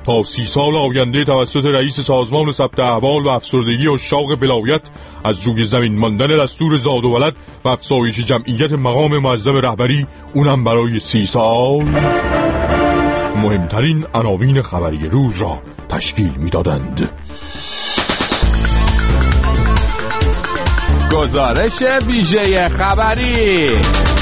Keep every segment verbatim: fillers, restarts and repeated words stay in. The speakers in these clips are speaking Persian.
تا سی سال آینده توسط رئیس سازمان ثبت احوال و افسردگی عشاق ولایت از روی زمین ماندن دستور زاد و ولد و افزایش جمعیت مقام معظم رهبری، اونم برای سی سال، مهمترین عناوین خبری روز را تشکیل می‌دادند. گزارش ویژه خبری.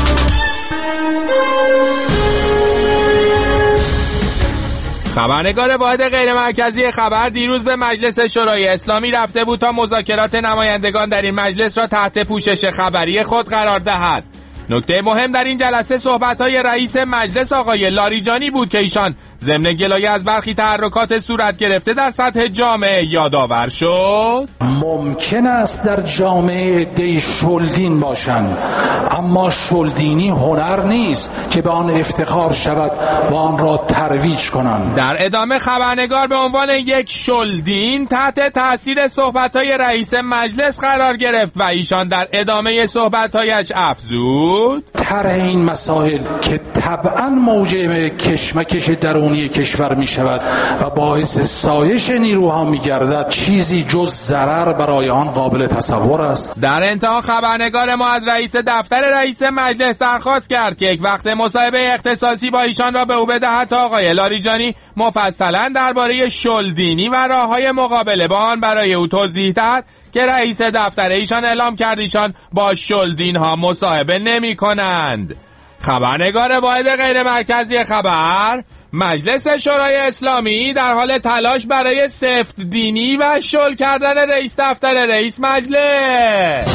خبرنگار واحد غیر مرکزی خبر دیروز به مجلس شورای اسلامی رفته بود تا مذاکرات نمایندگان در این مجلس را تحت پوشش خبری خود قرار دهد. نکته مهم در این جلسه صحبت‌های رئیس مجلس آقای لاریجانی بود که ایشان ضمن گلایه از برخی تحرکات صورت گرفته در سطح جامعه یادآور شد. ممکن است در جامعه دی شلدین باشند، اما شلدینی هنر نیست که به آن افتخار شود و آن را ترویج کنند. در ادامه خبرنگار به عنوان یک شلدین تحت تاثیر صحبت‌های رئیس مجلس قرار گرفت و ایشان در ادامه صحبت‌هایش افزود طرح این مسائل که طبعاً موجب کشمکش درونی کشور می شود و باعث سایش نیروها می گردد چیزی جز ضرر برای آن قابل تصور است. در انتها خبرنگار ما از رئیس دفتر رئیس مجلس درخواست کرد که یک وقت مصاحبه اختصاصی با ایشان را به او بدهد تا آقای لاریجانی مفصلاً درباره شلدینی و راه‌های مقابله با آن برای او توضیح دهد که رئیس دفتر ایشان اعلام کرد ایشان با شلدین ها مصاحبه نمی کنند. خبرنگار واحد غیر مرکزی خبر: مجلس شورای اسلامی در حال تلاش برای سفت دینی و شل کردن رئیس دفتر رئیس مجلس.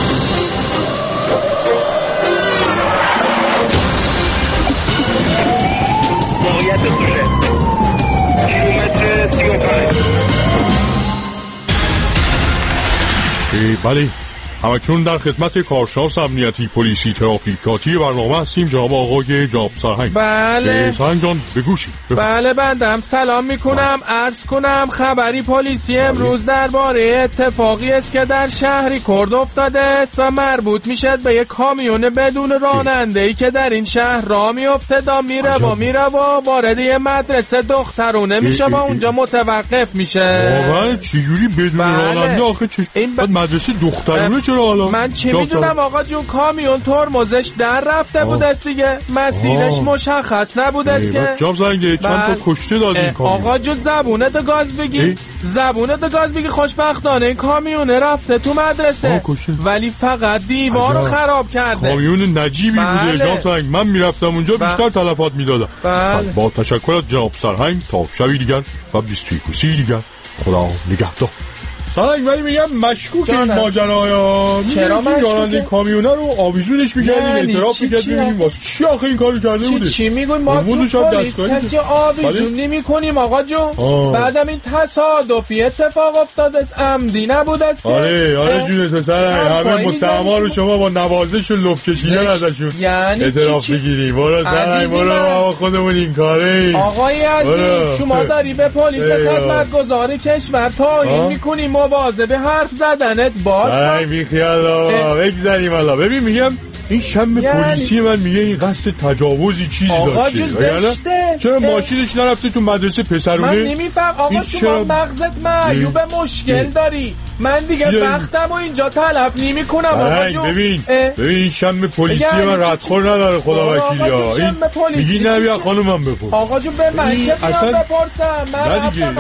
بله، همکنون در خدمت کارشناس امنیتی پلیسی ترافیکاتی برنامه هستیم، جناب آقای جاب سرهنگ. بله سرهنگ جان بگوشی. بله بندم سلام میکنم. عرض کنم خبری پلیسی امروز درباره اتفاقی است که در شهری کرد افتاده است و مربوط میشه به یک کامیون بدون راننده‌ای که در این شهر راه میفته دا میره و میره و وارد یه مدرسه دخترونه میشه و اونجا متوقف میشه. واقعا چجوری بدون راننده آخه چه این ب... مدرسه دخترونه چرا حالا؟ من چه میدونم آقا جون، کامیون ترمزش در رفته بود است دیگه، مسیرش آه. مشخص نبود است که جاب زنگه چند تا کشته داد این کامیون. آقا جون زبونت گاز بگی، زبونت گاز بگی. خوشبختانه این کامیونه رفته تو مدرسه ولی فقط دیوار رو خراب کرده. کامیون نجیبی بله. بوده جناب سرهنگ، من میرفتم اونجا بله. بیشتر تلفات میدادم. بله. با تشکر از جناب سرهنگ تا شبی دیگر و بیست و یکوسی دیگر، خدا نگهدار. سرهنگ ولی میگم مشکوک این ماجرایا. چرا مشکوکه؟ کامیونه رو آویزونش میکردیم، اعتراف میکردیم ببینیم واسه چی آخه این کارو کرده بوده. چی میگوین ما تو پلیس کسی آویزون نمیکنیم آقا جون. بعدم این تصادفی اتفاق افتاده است، عمدی نبود است. آره آره جون سرهنگ، همه متهما رو شما با نوازش و لب کشیدن ازشون یعنی اعتراف میگیری. برو سرهنگ برو، ما خودمون این کاره. آقای عزیز شما داری به پلیس خدمتگزار کشور توهین میکنی، مواظب حرف زدنت باش. ای بی خیال آقا بگذاریم الله. ببین میگم این شم یعنی... پلیسی من میگه این قصد تجاوزی چیزی داشته. آقا جو زشته. چرا ماشینش نرفته تو مدرسه پسرونه؟ من نمیفهم آقا شما چرا... مغزت معیوب مشکل داری. من دیگه وقتم و اینجا تلف نمی کنم آقا جون. ببین ببین این شم پلیسی یعنی من ردخور نداره خدا وکیلی ها. این میگی نبیا خانومم بپرس. آقا جون به من چه میام بپرسم؟ من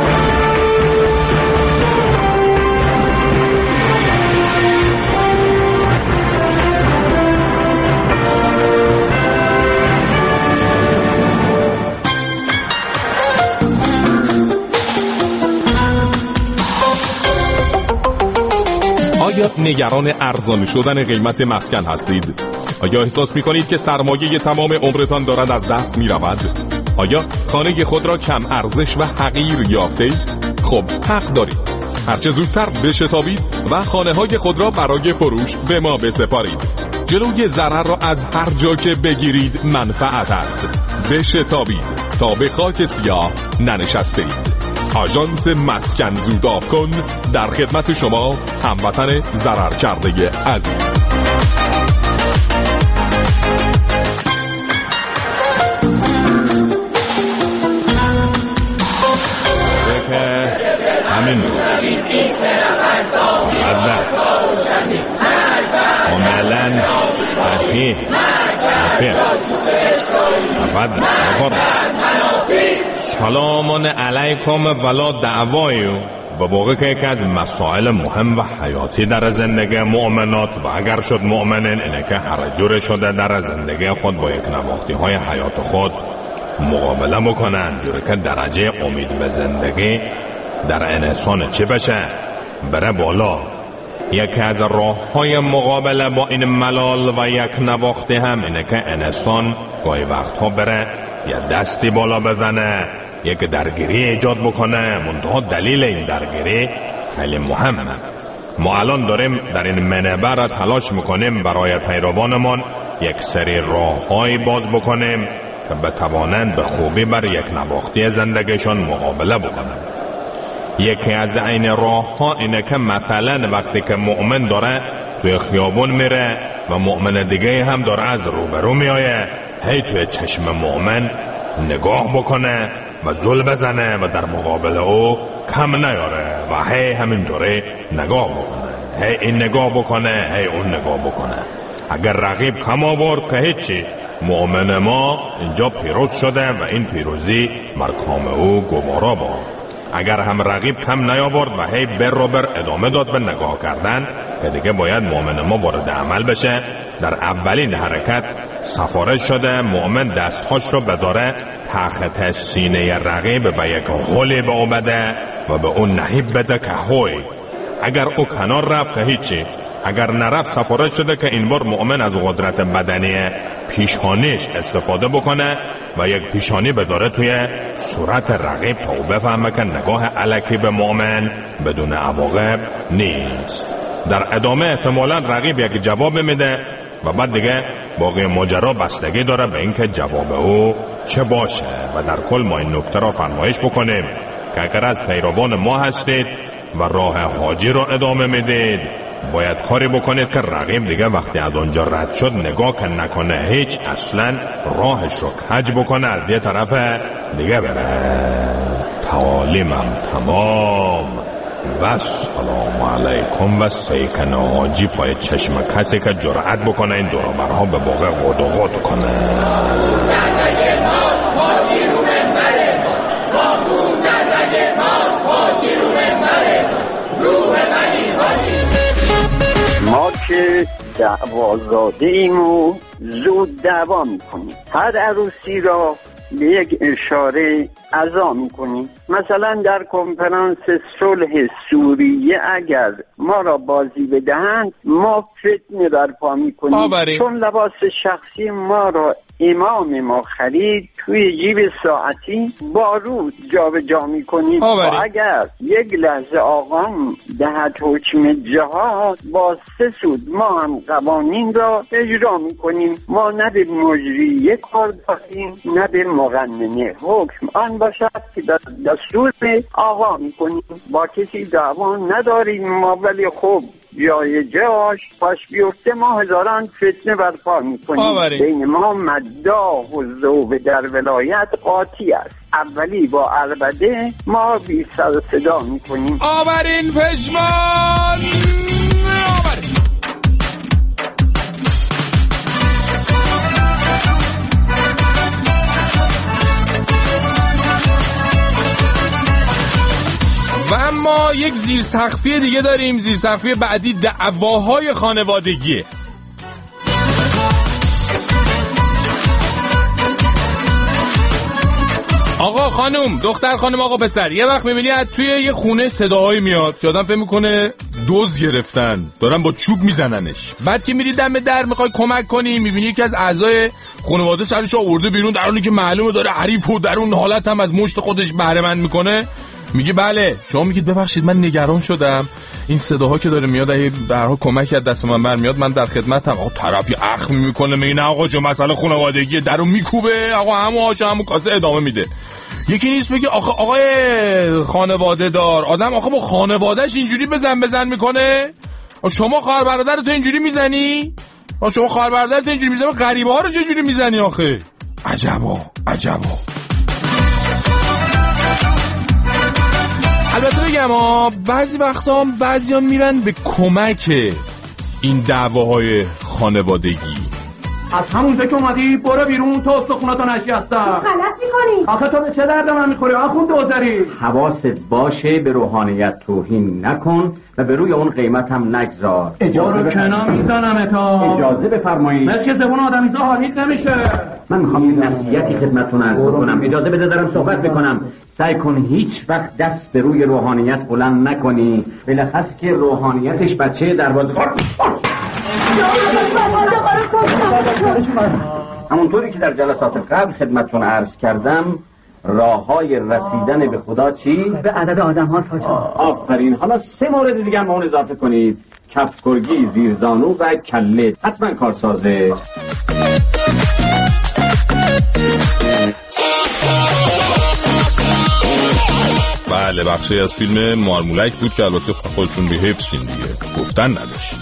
آیا نگران ارزان شدن قیمت مسکن هستید؟ آیا احساس می‌کنید که سرمایه تمام عمرتان دارد از دست می‌رود؟ آیا خانه خود را کم ارزش و حقیر یافتید؟ خب حق دارید. هرچه زودتر بشتابید و خانه‌های خود را برای فروش به ما بسپارید. جلوی ضرر را از هر جا که بگیرید منفعت است. بشتابید تا به خاک سیاه ننشستید. آژانس مسکن زوداب کن در خدمت شما هموطن ضرر کرده عزیز. که همین عملا صحیح سلام علیکم ولا دعوایو. به واقع که یکی از مسائل مهم و حیاتی در زندگی مؤمنات و اگر شد مؤمنین اینه که هر جور شده در زندگی خود با یک نواختی های حیات خود مقابله بکنن، جوری که درجه امید به زندگی در انسان چی بشه؟ بره بالا. یکی از راه های مقابله با این ملال و یک نواختی هم اینه که انسان گاهی وقتها بره یا دستی بالا بزنه، یک درگیری ایجاد بکنه. منتها دلیل این درگیری خیلی مهمه. ما الان داریم در این منبر تلاش میکنیم برای پیروانمان یک سری راه‌های باز بکنیم که بتوانند به خوبی بر یک نواختی زندگیشون مقابله بکنن. یکی از این راه ها اینه که مثلا وقتی که مؤمن داره توی خیابون میره و مؤمن دیگه هم داره از روبرو میایه، هی توی چشم مؤمن نگاه بکنه و زل بزنه و در مقابل او کم نیاره و هی همینطوری نگاه بکنه، هی این نگاه بکنه، هی اون نگاه بکنه. اگر رقیب کم آورد که هیچی، مؤمن ما اینجا پیروز شده و این پیروزی مرکام او گوارا با. اگر هم رقیب کم نیاورد و هی بر رو بر ادامه داد به نگاه کردن، که دیگه باید مؤمن ما وارد عمل بشه. در اولین حرکت سفارش شده مؤمن دستهاش رو بداره تحت سینه رقیب و یک هولی به او بده و به اون نهیب بده که هوی. اگر او کنار رفت که هیچی، اگر نرفت سفارش شده که این بار مؤمن از قدرت بدنی پیشانیش استفاده بکنه و یک پیشانی بذاره توی صورت رقیب تا او بفهمه که نگاه الکی به مؤمن بدون عواقب نیست. در ادامه احتمالاً رقیب یک جواب میده و بعد دیگه باقی ماجرا بستگی داره به اینکه جواب او چه باشه. و در کل ما این نکته را فرمایش بکنیم که اگر از پیروان ما هستید و راه حاجی رو ادامه میدید، باید کاری بکنید که رقیب دیگه وقتی از آنجا رد شد نگاه که نکنه، هیچ، اصلا راهش رو کج بکنه از یه طرف دیگه بره. تعالیمم تمام و سلام علیکم و سیکن حاجی پای چشم کسی که جرأت بکنه این دورابرها به واقع غد و غد کنه. ما که دعوازاده ایم و زود دعوا میکنیم. هر عروسی را به یک اشاره عزا میکنیم. مثلا در کنفرانس صلح سوریه اگر ما را بازی بدهند ما فتنه برپا میکنیم، آباری. چون لباس شخصی ما را امام ما خرید توی جیب ساعتی بارود جا به جا میکنیم. اگر یک لحظه آقام دهد حکم جهاد با سه سود ما هم قوانین را اجرا میکنیم. ما نه به مجریه کار داریم نه به مقننه. حکم آن باشد که دستور آقا میکنیم. با کسی دعوا نداریم ما، ولی خب جای جاش پاش بیفته ما هزاران فتنه برپا میکنیم. بین ما مداح و ذوب در ولایت قاطی است. اولی با عربده ما بی سر صدا میکنیم. آورین پشمان آورین. و اما یک زیرسقفی دیگه داریم. زیرسقفی بعدی دعواهای خانوادگیه. آقا خانم، دختر خانم، آقا پسر، یه وقت میبینی از توی یه خونه صداهایی میاد که آدم فکر میکنه دوز گرفتن، دارن با چوب میزننش. بعد که میری دم در میخوای کمک کنی، میبینی یکی از اعضای خانواده سرش آورده بیرون، در حالی که معلومه داره حریف و در اون حالت هم از مشت خودش بهره مند میکنه. میگه بله. شما میگید ببخشید من نگران شدم، این صداها که داره میاد اگه به هر حال کمکی از دست من برمیاد من در خدمتم. آقا طرفی اخم میکنه، میگه نه آقا جو مسئله خانوادگیه، درو میکوبه، آقا همون آشا همون کاسه ادامه میده. یکی نیست بگه آخه آقای خانواده دار، آدم آخه با خانوادهش اینجوری بزن بزن میکنه؟ شما خواهر برادرت اینجوری میزنی؟ شما خواهر برادرت اینجوری میزنی؟ غریبه ها رو چه جوری میزنی آخه؟ عجبا عجبا. البته بگم ها بعضی وقتا هم بعضی هم میرن به کمک این دعواهای خانوادگی. از همونجا که اومدی برو بیرون، تو استخوناتو نشسته. غلط میکنی. آخه تو به چه درد من میخوری آخوند دوزاری؟ حواست باشه به روحانیت توهین نکن و به روی اون قیمت هم نگذار. اجازه کنا میزنم تا اجازه بفرمایید. مثل زبون آدمیزا حالیت نمیشه. من میخوام یه نصیحتی خدمتتون عرض بکنم. اجازه بده دارم صحبت بکنم. سعی کن هیچ وقت دست به روی روحانیت بلند نکنی، بلخص که روحانیتش بچه دروازه همونطوری که در جلسات قبل خدمتتون عرض کردم، راه‌های رسیدن به خدا چی؟ به عدد آدم هاست حاجا. آفرین. حالا سه مورد دیگه هم به اون اضافه کنید: کفگرگی، زیرزانو و کله. حتما کارسازه. بله، بخشی از فیلم مارمولک بود که البته خودتون به حفظین دیگه، گفتن نداشت.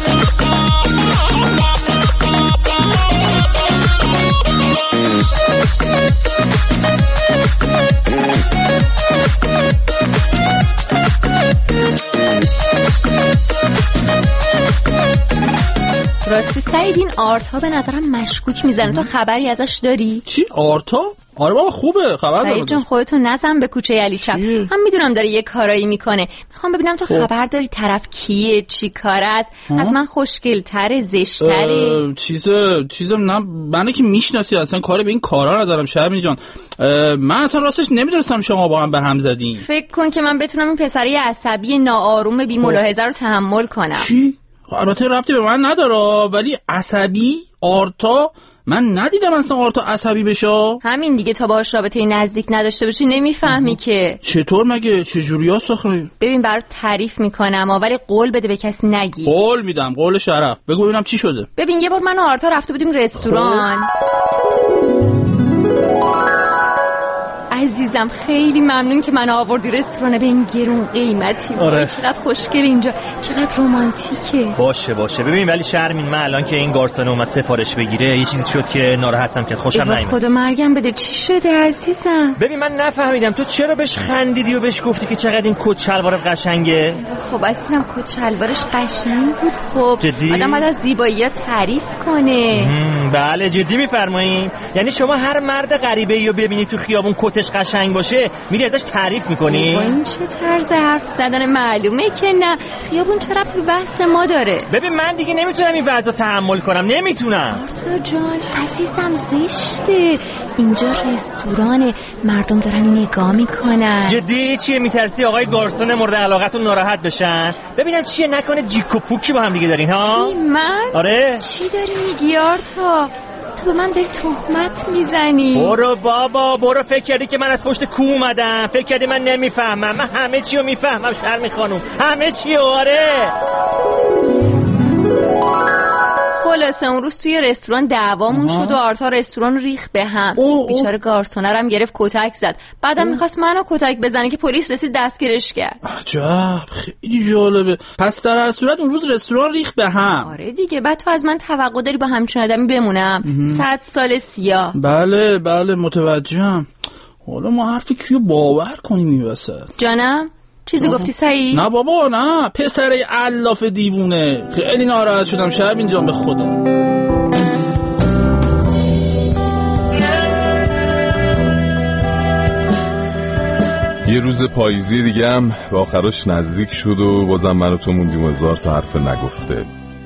راستی سعید این آرتا به نظرم مشکوک میزنه. تو خبری ازش داری؟ چی آرتا؟ آره بابا خوبه، خبر دارم. سعید جان خودتو نزن به کوچه علی چپ. هم میدونم داره یه کارایی میکنه. میخوام ببینم تو خوب. خبر داری طرف کیه، چی کار است؟ از من خوشگل‌تره، زشت‌تره؟ چیز چیز نه منو که میشناسی، اصلا کاری به این کارا ندارم شرمی جان. من اصلا راستش نمیدونستم شما با هم به هم زدین. فکر کن که من بتونم این پسری عصبی ناآروم بی ملاحظه رو تحمل کنم. چی؟ البته ربطی به من نداره، ولی عصبی آرتا من ندیدم اصلا آرتا عصبی بشه. همین دیگه، تا باهاش رابطه نزدیک نداشته باشی نمیفهمی که. چطور مگه؟ چجوری است آخه؟ ببین برات تعریف میکنم ولی قول بده به کسی نگی. قول میدم، قول شرف. بگو ببینم چی شده. ببین یه بار من و آرتا رفته بودیم رستوران. عزیزم خیلی ممنون که منو آوردی رستوران به این گرون قیمتی. آره. چقدر خوشگل اینجا، چقدر رمانتیکه. باشه باشه. ببین ولی شرمین، من الان که این گارسون اومد سفارش بگیره یه چیزی شد که ناراحتم کرد، خوشم نیومد. خدا مرگم بده. چی شده عزیزم؟ ببین من نفهمیدم تو چرا بهش خندیدی و بهش گفتی که چقدر این کت شلوارت قشنگه. خب عزیزم کت شلوارش قشنگ بود. خب جدی؟ آدم باید از زیبایی‌ها تعریف کنه. بله جدی میفرمایین؟ یعنی شما هر مرد غریبه‌ای رو ببینی تو خیابون کتش قشنگ باشه میری ازش تعریف میکنی؟ با این چه طرز حرف زدن؟ معلومه که نه. خیابون چه ربطی به بحث ما داره؟ ببین من دیگه نمیتونم این وضع تحمل کنم، نمیتونم. آرتا جان عزیزم زشته، اینجا رستورانه، مردم دارن نگاه میکنن. جدی؟ چیه میترسی آقای گارسون مورد علاقتون ناراحت بشن؟ ببینم چیه، نکنه جیک و پوکی با هم دیگه دارین ها؟ من؟ آره. چی داری میگی آرتا؟ تو به من داری تهمت میزنی. برو بابا برو. فکر کردی که من از پشت کو اومدم؟ فکر کردی من نمیفهمم؟ من همه چی رو میفهمم شرمی خانوم، همه چی. آره. خلاصه اون روز توی رستوران دعوامون شد و آرتا رستوران ریخ به هم. بیچاره گارسونر هم گرفت کتک زد. بعدم میخواست منو کتک بزنه که پلیس رسید دستگیرش کرد. عجب، خیلی جالبه. پس در هر صورت اون روز رستوران ریخ به هم. آره دیگه. بعد تو از من توقع داری با همچین آدمی بمونم؟ صد سال سیاه. بله بله متوجهم. حالا ما حرف کیو باور کنیم این وسط؟ جانم چیزی آه. گفتی سعید؟ نه بابا نه، پسر علاف دیوونه. خیلی ناراحت شدم شرمین جان به خدا. یه روز پاییزی دیگه هم به آخرش نزدیک شد و بازم من و تو موندیم هزار تا حرف نگفته.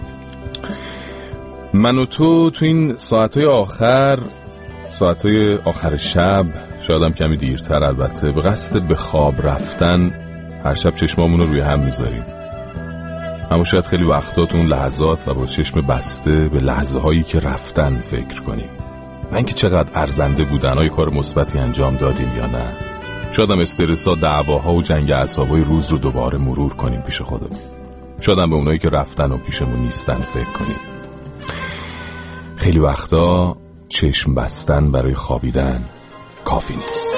من و تو تو این ساعتهای آخر ساعتهای آخر شب، شاید هم کمی دیرتر البته، به قصد به خواب رفتن هر شب چشمامون رو روی هم میذاریم. اما شاید خیلی وقتا تو اون لحظات و با چشم بسته به لحظه هایی که رفتن فکر کنیم. من که چقدر ارزنده بودن، آیا کار مثبتی انجام دادیم یا نه. شاید هم استرسا، دعواها و جنگ اعصابای روز رو دوباره مرور کنیم پیش خودمون. شاید هم به اونایی که رفتن و پیشمون نیستن فکر کنیم. خیلی وقتا چشم بستن برای خوابیدن کافی نیست.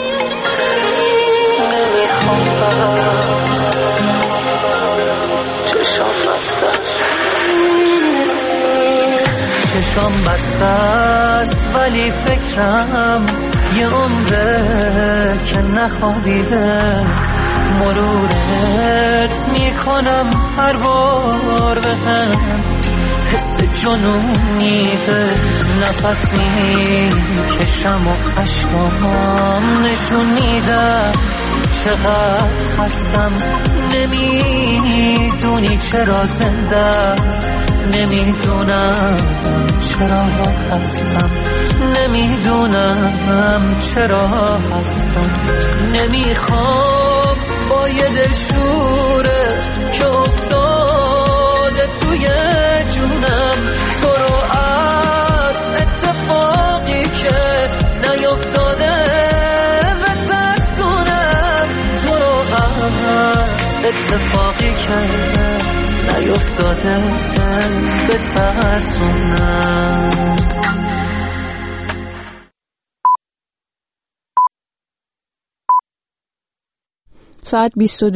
چشم بسته است ولی فکرم یه عمره که نخوابیده. مرورت میکنم هر بار به هم حس جنونی به نفس میکشم و عشقام نشون میدم چقدر خستم نمیدونی چرا زنده نمیدونم چرا هستم نمیدونم چرا هستم نمیخوام با یه دلشوره که افتاده توی جونم تو رو از اتفاقی که نیفتاده بترسونم تو رو از اتفاقی که نیفتاده بترسونم. ساعت بیست و دو